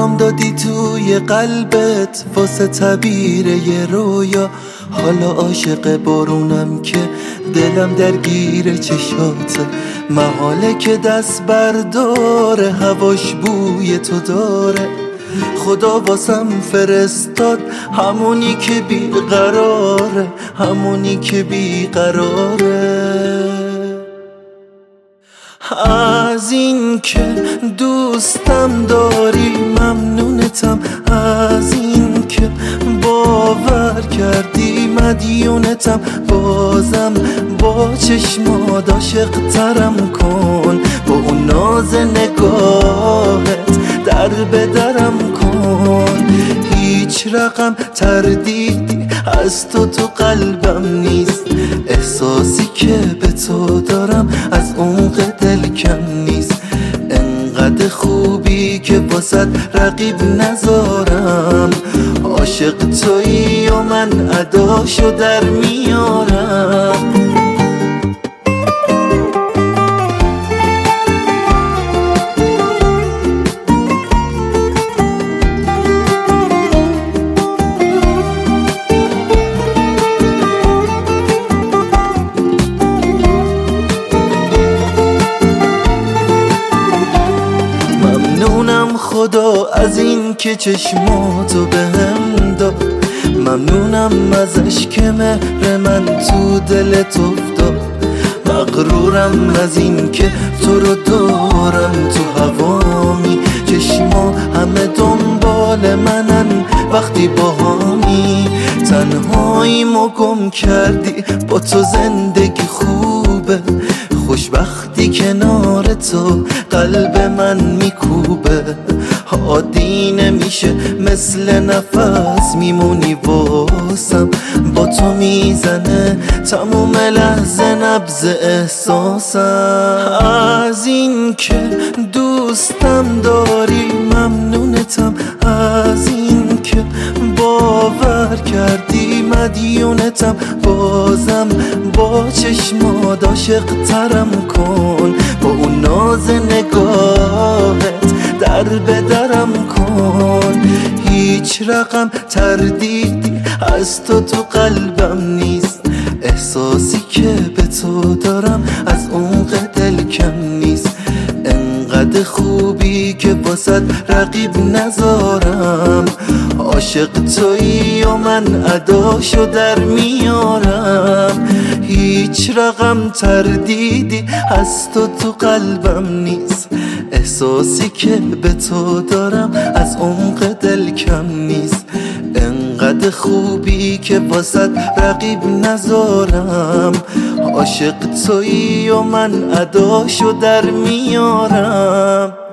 جام دادی توی قلبت واسه تعبیر یه رویا. حالا عاشق بارونم که دلم درگیر چشاته، محاله که دست برداره هواش بوی تو داره. خدا واسم فرستاد همونی که بیقراره، همونی که بیقراره. از این که دوستم داری ممنونتم، از این که باور کردی مدیونتم. بازم با چشمات عاشق ترم کن، با اون ناز نگاهت در به درم کن. هیچ رقم تردیدی از تو قلبم نیست، احساسی که به تو دارم از عمق دل کم نیست. انقدر خوبی که واسد رقیب نذارم، عاشق تویی و من اداشو در میارم. خدا از این که چشماتو بهم داد، ممنونم ازش که مهر من تو دلت افتاد. مغرورم از این که تو رو دارم تو هوامی، چشما همه دنبال منن وقتی باهامی. تنهاییمو گم کردی با تو زندگی خوبه، خوشبختی کنار تو قلب من میکوبه. عادی نمیشه مثل نفس میمونی واسم، با تو میزنه تموم لحظه نبض احساسم. از این که دوستم داری ممنونتم، از این که باور کردی مدیونتم. بازم با چشمات عاشق ترم کن، با اون ناز نگاهت در به درم کن. هیچ رقم تردیدی از تو قلبم نیست، احساسی که به تو دارم از عمق دل کم نیست. انقدر خوبی که واسد رقیب نذارم، عاشق تویی و من اداشو در میارم. هیچ رقم تردیدی از تو قلبم نیست، احساسی که به تو دارم از عمق دل کم نیست. انقدر خوبی که واسد رقیب نذارم، عاشق تویی و من اداشو در میارم.